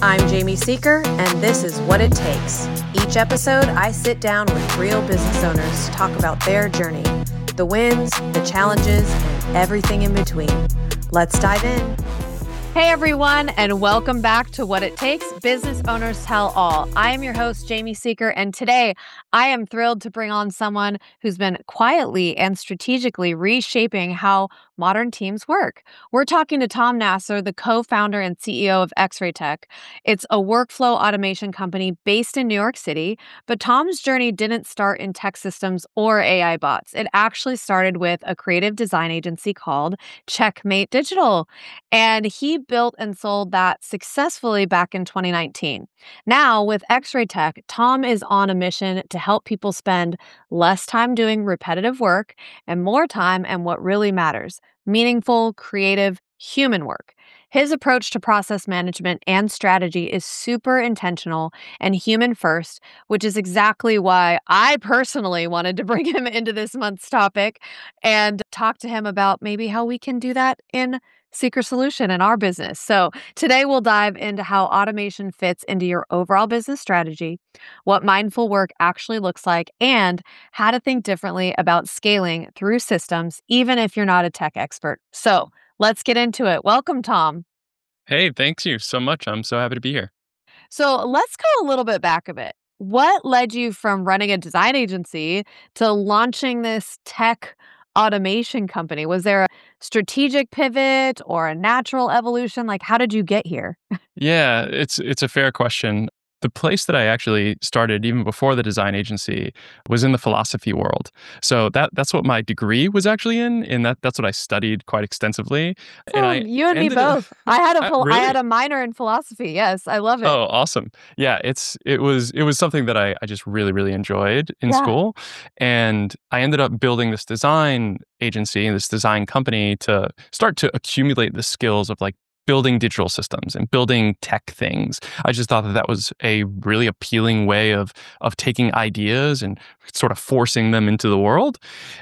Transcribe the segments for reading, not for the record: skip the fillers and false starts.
I'm Jamie Seeker, and this is What It Takes. Each episode, I sit down with real business owners to talk about their journey, the wins, the challenges, and everything in between. Let's dive in. Hey everyone, and welcome back to What It Takes, Business Owners Tell All. I am your host, Jamie Seeker, and today I am thrilled to bring on someone who's been quietly and strategically reshaping how modern teams work. We're talking to Tom Nasser, the co-founder and CEO of X-Ray Tech. It's a workflow automation company based in New York City, but Tom's journey didn't start in tech systems or AI bots. It actually started with a creative design agency called Checkmate Digital, and he built and sold that successfully back in 2019. Now, with X-Ray Tech, Tom is on a mission to help people spend less time doing repetitive work and more time on what really matters: meaningful, creative, human work. His approach to process management and strategy is super intentional and human first, which is exactly why I personally wanted to bring him into this month's topic and talk to him about maybe how we can do that in Seeker Solution in our business. So today we'll dive into how automation fits into your overall business strategy, what mindful work actually looks like, and how to think differently about scaling through systems, even if you're not a tech expert. So let's get into it. Welcome, Tom. Hey, thanks you so much. I'm so happy to be here. So let's go a little bit back a bit. What led you from running a design agency to launching this tech automation company? Was there a strategic pivot or a natural evolution? Like, how did you get here? Yeah, it's a fair question. The place that I actually started even before the design agency was in the philosophy world. So that's what my degree was actually in, and that's what I studied quite extensively. And So I you and me ended up both. I had I had really. a minor in philosophy. Yes, I love it. Oh, awesome. Yeah, it was something that I just really enjoyed in Yeah. school. And I ended up building this design agency and this design company to start to accumulate the skills of like building digital systems and building tech things. I just thought that that was a really appealing way of taking ideas and sort of forcing them into the world.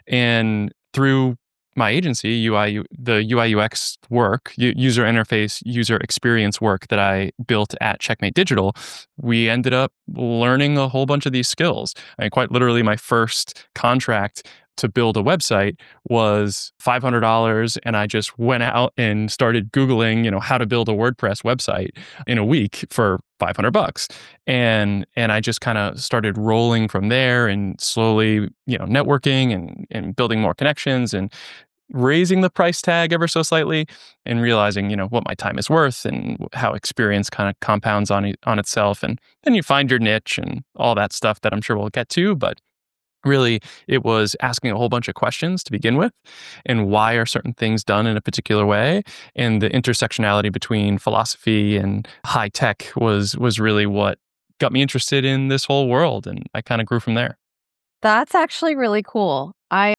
And through my agency, the UI UX work, user interface, user experience work that I built at Checkmate Digital, we ended up learning a whole bunch of these skills. I mean, quite literally, my first contract to build a website was $500, and I just went out and started Googling, how to build a WordPress website in a week for $500. And I just kind of started rolling from there and slowly, networking and building more connections and raising the price tag ever so slightly and realizing, what my time is worth and how experience kind of compounds on itself. And then you find your niche and all that stuff that I'm sure we'll get to. But really, it was asking a whole bunch of questions to begin with, and why are certain things done in a particular way, and the intersectionality between philosophy and high tech was really what got me interested in this whole world, and I kind of grew from there. That's actually really cool.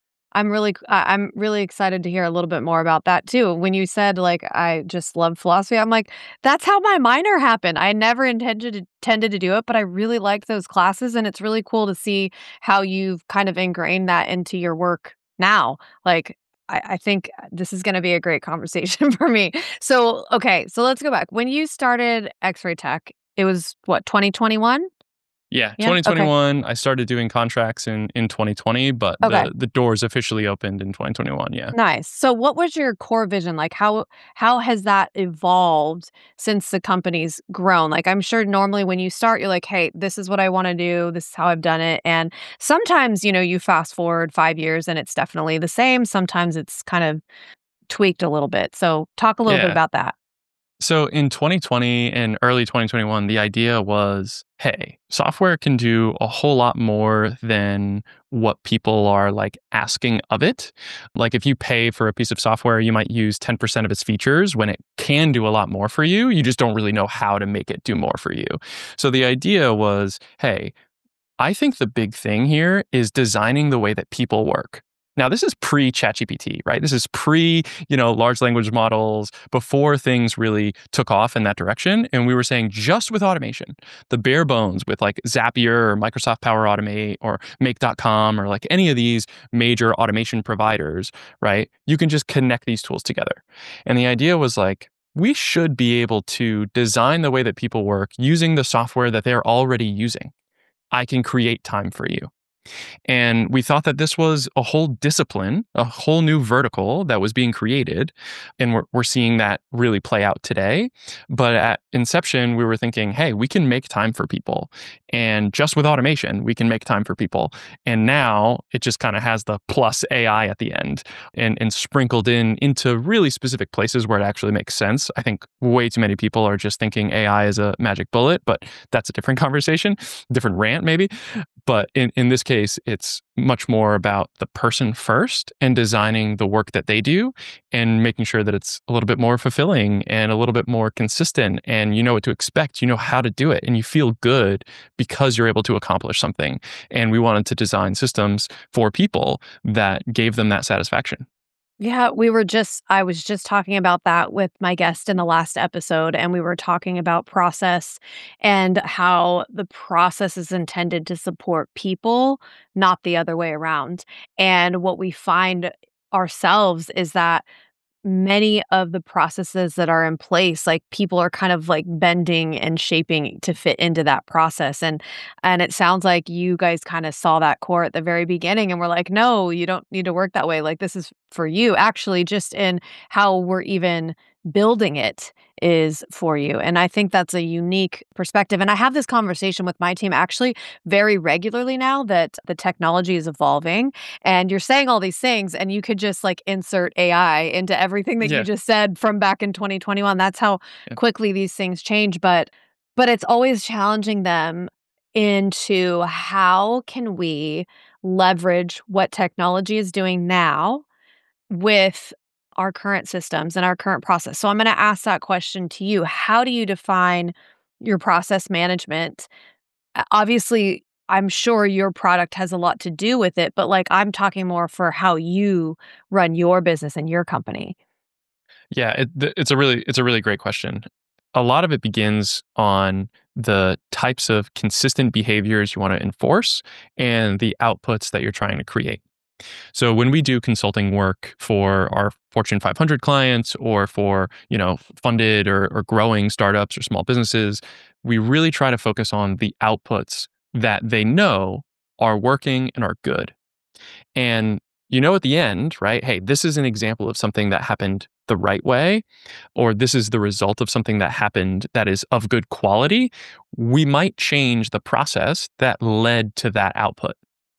I'm really excited to hear a little bit more about that too. When you said like I just love philosophy, I'm like, that's how my minor happened. I never intended to do it, but I really liked those classes, and it's really cool to see how you've kind of ingrained that into your work now. Like I think this is going to be a great conversation for me. So, okay, so let's go back. When you started X-Ray Tech, it was what, 2021? Yeah, Yeah. Okay. 2021, I started doing contracts in 2020, but Okay. the doors officially opened in 2021, yeah. Nice. So what was your core vision? Like how has that evolved since the company's grown? Like I'm sure normally when you start, you're like, hey, this is what I want to do. This is how I've done it. And sometimes, you fast forward 5 years and it's definitely the same. Sometimes it's kind of tweaked a little bit. So talk a little bit Yeah. about that. So in 2020 and early 2021, the idea was, hey, software can do a whole lot more than what people are like asking of it. Like if you pay for a piece of software, you might use 10% of its features when it can do a lot more for you. You just don't really know how to make it do more for you. So the idea was, hey, I think the big thing here is designing the way that people work. Now, this is pre-ChatGPT, right? This is large language models, before things really took off in that direction. And we were saying just with automation, the bare bones with like Zapier or Microsoft Power Automate or Make.com or like any of these major automation providers, right? You can just connect these tools together. And the idea was like, we should be able to design the way that people work using the software that they're already using. I can create time for you. And we thought that this was a whole discipline, a whole new vertical that was being created. And we're seeing that really play out today. But at inception, we were thinking, hey, we can make time for people. And just with automation, we can make time for people. And now it just kind of has the plus AI at the end and sprinkled into really specific places where it actually makes sense. I think way too many people are just thinking AI is a magic bullet, but that's a different conversation, different rant maybe. But in this case, it's much more about the person first and designing the work that they do and making sure that it's a little bit more fulfilling and a little bit more consistent. And you know what to expect, you know how to do it, and you feel good because you're able to accomplish something. And we wanted to design systems for people that gave them that satisfaction. Yeah, I was just talking about that with my guest in the last episode, and we were talking about process and how the process is intended to support people, not the other way around. And what we find ourselves is that many of the processes that are in place, like people are kind of like bending and shaping to fit into that process. And it sounds like you guys kind of saw that core at the very beginning and we're like, no, you don't need to work that way. Like this is for you. Actually, just in how we're even building it is for you. And I think that's a unique perspective. And I have this conversation with my team actually very regularly now that the technology is evolving and you're saying all these things and you could just like insert AI into everything that you Yeah. just said from back in 2021. That's how Yeah. quickly these things change, but it's always challenging them into how can we leverage what technology is doing now with our current systems and our current process. So I'm going to ask that question to you. How do you define your process management? Obviously, I'm sure your product has a lot to do with it, but like I'm talking more for how you run your business and your company. Yeah, it's a really great question. A lot of it begins on the types of consistent behaviors you want to enforce and the outputs that you're trying to create. So when we do consulting work for our Fortune 500 clients or for, funded or growing startups or small businesses, we really try to focus on the outputs that they know are working and are good. And at the end, right? Hey, this is an example of something that happened the right way, or this is the result of something that happened that is of good quality. We might change the process that led to that output.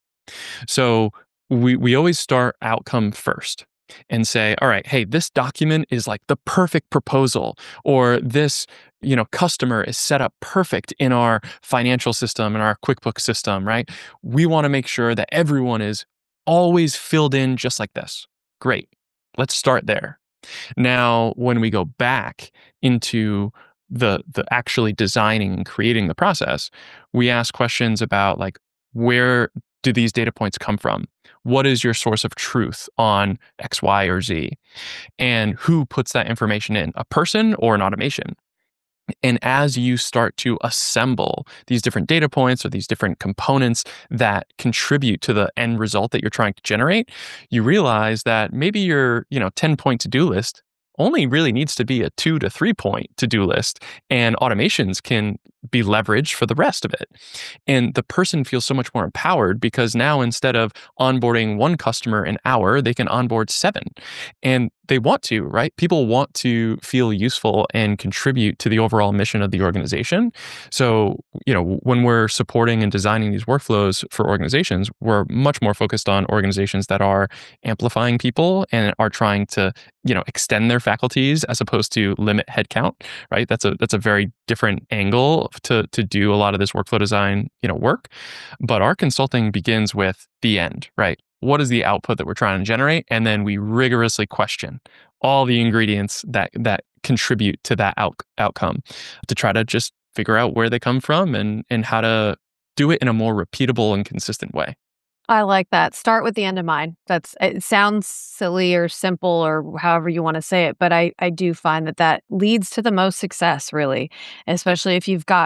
So we always start outcome first and say, all right, hey, this document is like the perfect proposal, or this, customer is set up perfect in our financial system and our QuickBooks system, right? We want to make sure that everyone is always filled in just like this. Great. Let's start there. Now, when we go back into the actually designing and creating the process, we ask questions about like, where do these data points come from? What is your source of truth on X, Y, or Z? And who puts that information in, a person or an automation? And as you start to assemble these different data points or these different components that contribute to the end result that you're trying to generate, you realize that maybe your, 10-point to-do list only really needs to be a 2 to 3-point to-do list, and automations can be leveraged for the rest of it. And the person feels so much more empowered because now instead of onboarding one customer an hour, they can onboard 7. And they want to, right? People want to feel useful and contribute to the overall mission of the organization. So, when we're supporting and designing these workflows for organizations, we're much more focused on organizations that are amplifying people and are trying to, extend their faculties as opposed to limit headcount, right? That's a very different angle to do a lot of this workflow design, work. But our consulting begins with the end, right? What is the output that we're trying to generate? And then we rigorously question all the ingredients that contribute to that outcome to try to just figure out where they come from and how to do it in a more repeatable and consistent way. I like that. Start with the end in mind. It sounds silly or simple or however you want to say it, but I do find that leads to the most success, really, especially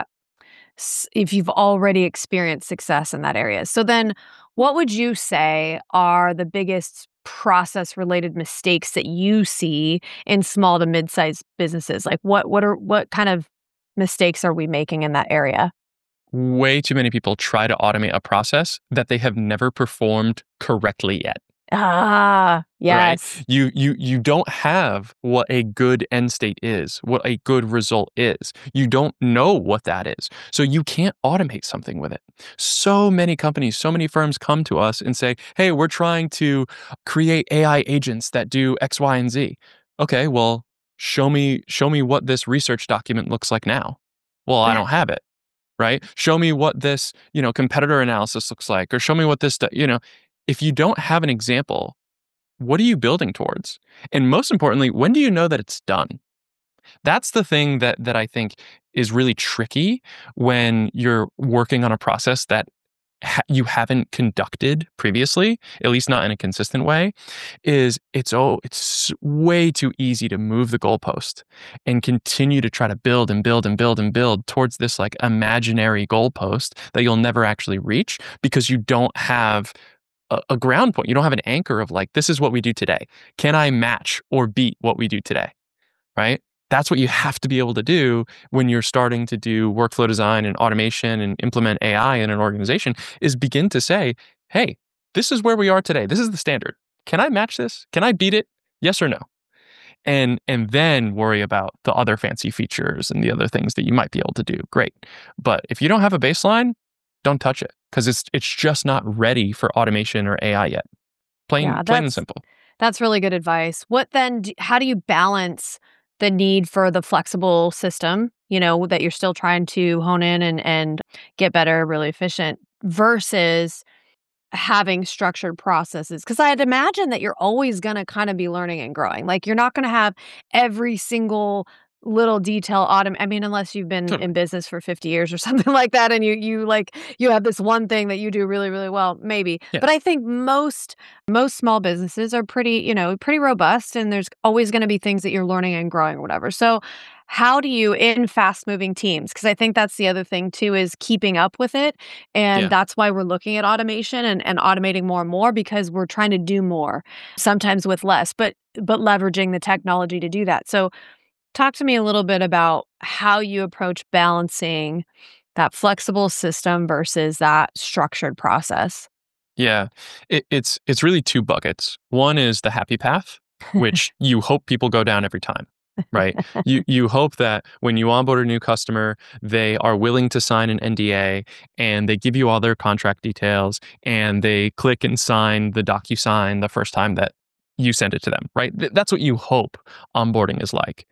if you've already experienced success in that area. So then what would you say are the biggest process related mistakes that you see in small to mid-sized businesses? Like what kind of mistakes are we making in that area? Way too many people try to automate a process that they have never performed correctly yet. Ah, Right? yes. You don't have what a good end state is, what a good result is. You don't know what that is. So you can't automate something with it. So many companies, so many firms come to us and say, "Hey, we're trying to create AI agents that do X, Y, and Z." Okay, well, show me what this research document looks like now. Well, I don't have it, right? Show me what this, competitor analysis looks like, or show me what this, if you don't have an example, what are you building towards? And most importantly, when do you know that it's done? That's the thing that I think is really tricky when you're working on a process that you haven't conducted previously, at least not in a consistent way, is it's way too easy to move the goalpost and continue to try to build and build and build and build towards this like imaginary goalpost that you'll never actually reach because you don't have a ground point. You don't have an anchor of like, this is what we do today. Can I match or beat what we do today? Right? That's what you have to be able to do when you're starting to do workflow design and automation and implement AI in an organization is begin to say, hey, this is where we are today. This is the standard. Can I match this? Can I beat it? Yes or no? And then worry about the other fancy features and the other things that you might be able to do. Great. But if you don't have a baseline, don't touch it because it's just not ready for automation or AI yet. Yeah, Plain and simple. that's really good advice. What then how do you balance the need for the flexible system, that you're still trying to hone in and get better, really efficient versus having structured processes? Because I'd imagine that you're always going to kind of be learning and growing. Like you're not going to have every single little detail I mean, unless you've been Totally. in business for 50 years or something like that, and you have this one thing that you do really, really well, maybe. Yeah. But I think most small businesses are pretty robust, and there's always going to be things that you're learning and growing or whatever. So how do you in fast moving teams? Because I think that's the other thing too is keeping up with it. And Yeah. that's why we're looking at automation and automating more and more because we're trying to do more, sometimes with less, but leveraging the technology to do that. So talk to me a little bit about how you approach balancing that flexible system versus that structured process. Yeah. It's really two buckets. One is the happy path, which you hope people go down every time. Right. You hope that when you onboard a new customer, they are willing to sign an NDA and they give you all their contract details and they click and sign the DocuSign the first time that you send it to them. Right. That's what you hope onboarding is like.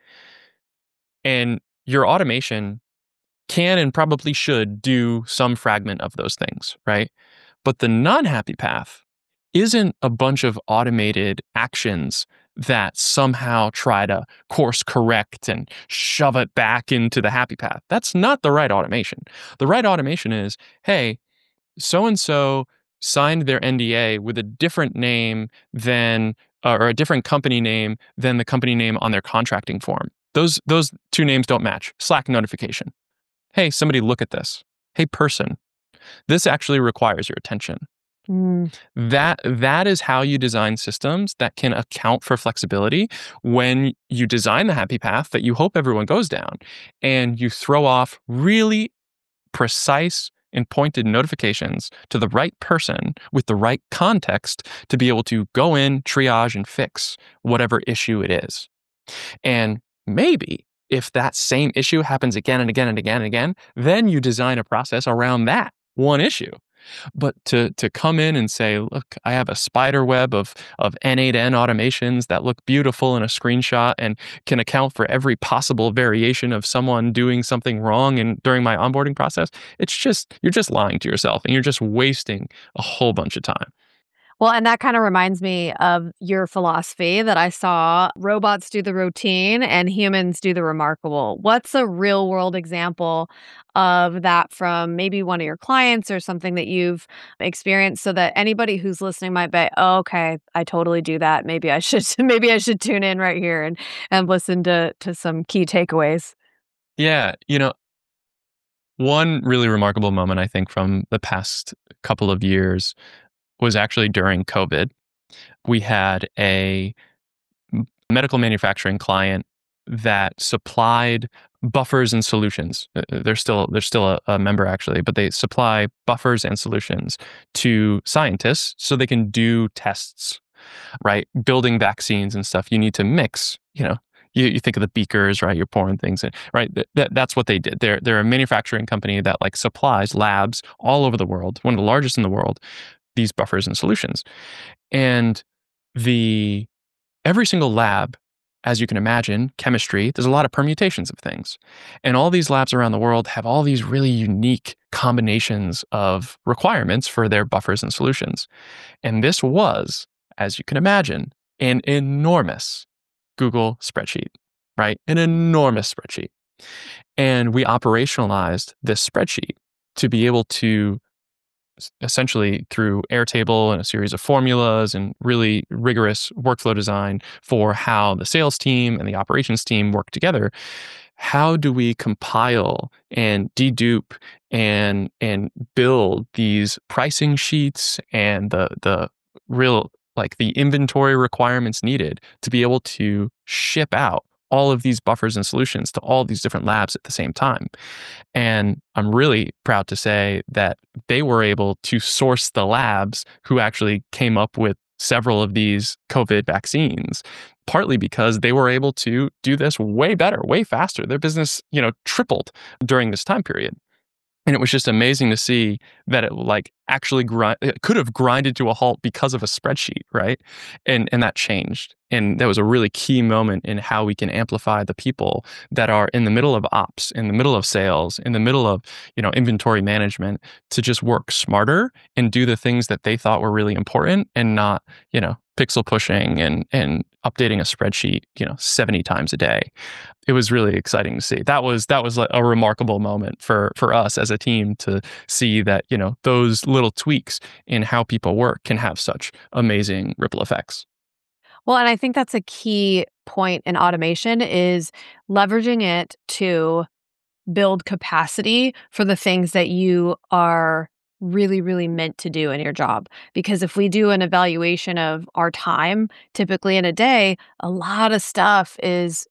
And your automation can and probably should do some fragment of those things, right? But the non-happy path isn't a bunch of automated actions that somehow try to course correct and shove it back into the happy path. That's not the right automation. The right automation is, hey, so and so signed their NDA with a different name than or a different company name than the company name on their contracting form. Those two names don't match. Slack notification. Hey, somebody look at this. Hey, person, this actually requires your attention. Mm. That is how you design systems that can account for flexibility when you design the happy path that you hope everyone goes down and you throw off really precise and pointed notifications to the right person with the right context to be able to go in, triage, and fix whatever issue it is. And maybe if that same issue happens again and again and again and again, then you design a process around that one issue. But to come in and say, look, I have a spider web of N8N automations that look beautiful in a screenshot and can account for every possible variation of someone doing something wrong and during my onboarding process, you're just lying to yourself and you're just wasting a whole bunch of time. Well, and that kind of reminds me of your philosophy that I saw robots do the routine and humans do the remarkable. What's a real world example of that from maybe one of your clients or something that you've experienced so that anybody who's listening might be, oh, okay, I totally do that. Maybe I should maybe I should tune in right here and listen to some key takeaways. Yeah, one really remarkable moment I think from the past couple of years was actually during COVID. we had a medical manufacturing client that supplied buffers and solutions. They're still a member actually, but they supply buffers and solutions to scientists so they can do tests, right? Building vaccines and stuff, you need to mix, you think of the beakers, right? You're pouring things in, right? That's what they did. They're a manufacturing company that like supplies labs all over the world, one of the largest in the world, these buffers and solutions. And every single lab, as you can imagine, chemistry, there's a lot of permutations of things. And all these labs around the world have all these really unique combinations of requirements for their buffers and solutions. And this was, as you can imagine, an enormous Google spreadsheet, right? An enormous spreadsheet. And we operationalized this spreadsheet to be able to essentially through Airtable and a series of formulas and really rigorous workflow design for how the sales team and the operations team work together. How do we compile and dedupe and build these pricing sheets and the real like the inventory requirements needed to be able to ship out all of these buffers and solutions to all these different labs at the same time? And I'm really proud to say that they were able to source the labs who actually came up with several of these COVID vaccines, partly because they were able to do this way better, way faster. Their business, tripled during this time period. And it was just amazing to see that it like actually it could have grinded to a halt because of a spreadsheet, right? And that changed. And that was a really key moment in how we can amplify the people that are in the middle of ops, in the middle of sales, in the middle of, inventory management to just work smarter and do the things that they thought were really important and not, pixel pushing and updating a spreadsheet, 70 times a day. It was really exciting to see. That was like a remarkable moment for us as a team to see that, those little tweaks in how people work can have such amazing ripple effects. Well, and I think that's a key point in automation is leveraging it to build capacity for the things that you are really, really meant to do in your job. Because if we do an evaluation of our time, typically in a day, a lot of stuff is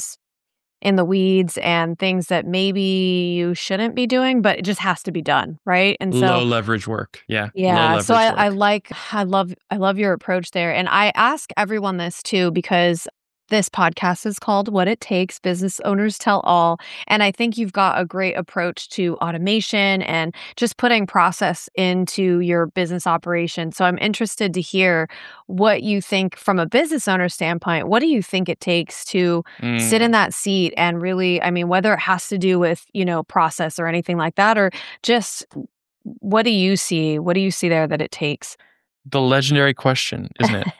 in the weeds and things that maybe you shouldn't be doing, but it just has to be done, right? And so low leverage work. Yeah. yeah, Low so leverage I work. like I love your approach there. And I ask everyone this too because this podcast is called What It Takes, Business Owners Tell All. And I think you've got a great approach to automation and just putting process into your business operation. So I'm interested to hear what you think from a business owner standpoint. What do you think it takes to sit in that seat and really, I mean, whether it has to do with, process or anything like that, or just what do you see? What do you see there that it takes? The legendary question, isn't it?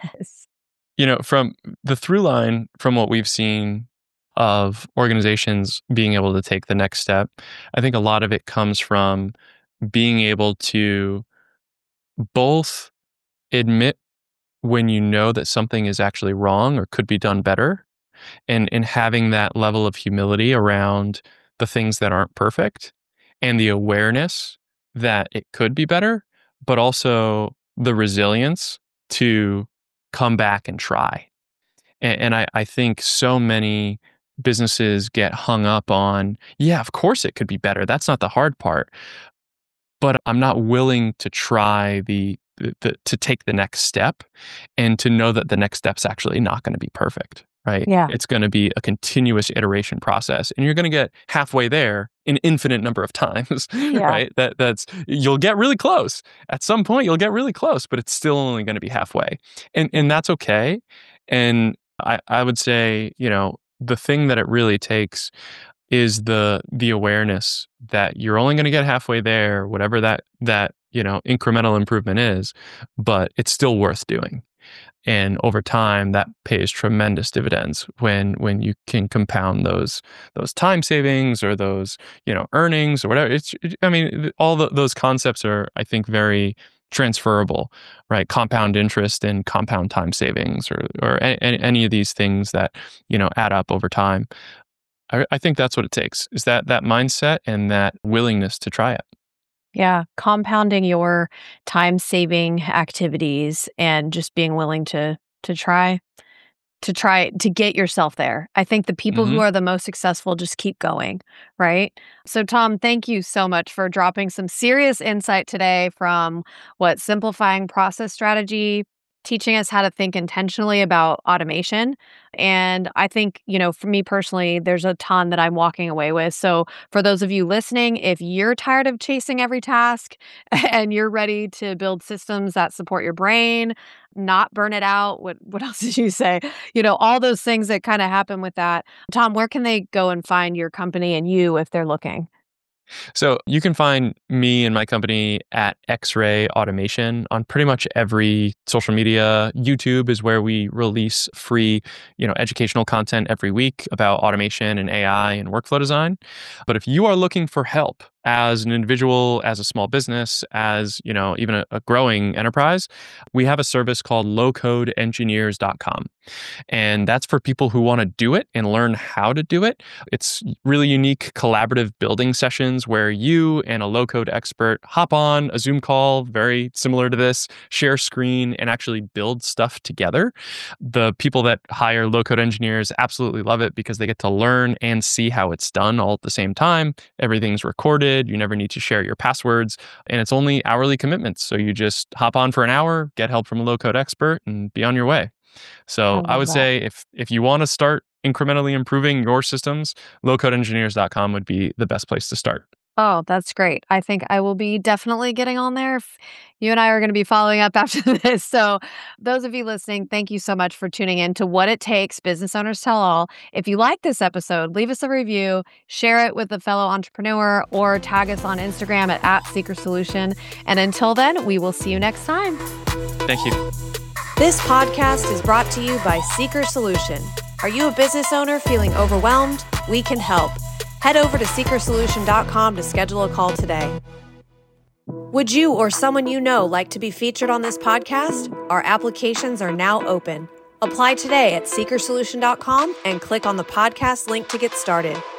From the through line from what we've seen of organizations being able to take the next step, I think a lot of it comes from being able to both admit when you know that something is actually wrong or could be done better, and having that level of humility around the things that aren't perfect and the awareness that it could be better, but also the resilience to come back and try. And I think so many businesses get hung up on, yeah, of course it could be better. That's not the hard part. But I'm not willing to try to take the next step and to know that the next step's actually not going to be perfect, right? Yeah. It's going to be a continuous iteration process, and you're going to get halfway there an infinite number of times, right? You'll get really close. At some point, you'll get really close, but it's still only going to be halfway, and that's okay. And I would say, the thing that it really takes is the awareness that you're only going to get halfway there, whatever that incremental improvement is, but it's still worth doing. And over time, that pays tremendous dividends when you can compound those time savings or those earnings or whatever. All those concepts are, I think, very transferable, right? Compound interest and compound time savings, or any of these things that add up over time. I think that's what it takes, is that mindset and that willingness to try it. Yeah, compounding your time-saving activities and just being willing to try to get yourself there. I think the people who Hmm. are the most successful just keep going, right? So Tom, thank you so much for dropping some serious insight today from simplifying process strategy, teaching us how to think intentionally about automation. And I think, for me personally, there's a ton that I'm walking away with. So for those of you listening, if you're tired of chasing every task and you're ready to build systems that support your brain, not burn it out, what else did you say? All those things that kind of happen with that. Tom, where can they go and find your company and you if they're looking? So you can find me and my company at X-Ray Automation on pretty much every social media. YouTube is where we release free, educational content every week about automation and AI and workflow design. But if you are looking for help as an individual, as a small business, as, even a growing enterprise, we have a service called lowcodeengineers.com. And that's for people who want to do it and learn how to do it. It's really unique collaborative building sessions where you and a low code expert hop on a Zoom call, very similar to this, share screen, and actually build stuff together. The people that hire low code engineers absolutely love it because they get to learn and see how it's done all at the same time. Everything's recorded. You never need to share your passwords. And it's only hourly commitments. So you just hop on for an hour, get help from a low code expert, and be on your way. I So I love would that. say if you want to start incrementally improving your systems, lowcodeengineers.com would be the best place to start. Oh, that's great. I think I will be definitely getting on there. You and I are going to be following up after this. So, those of you listening, thank you so much for tuning in to What It Takes Business Owners Tell All. If you like this episode, leave us a review, share it with a fellow entrepreneur, or tag us on Instagram at Seeker Solution. And until then, we will see you next time. Thank you. This podcast is brought to you by Seeker Solution. Are you a business owner feeling overwhelmed? We can help. Head over to seekersolution.com to schedule a call today. Would you or someone you know like to be featured on this podcast? Our applications are now open. Apply today at seekersolution.com and click on the podcast link to get started.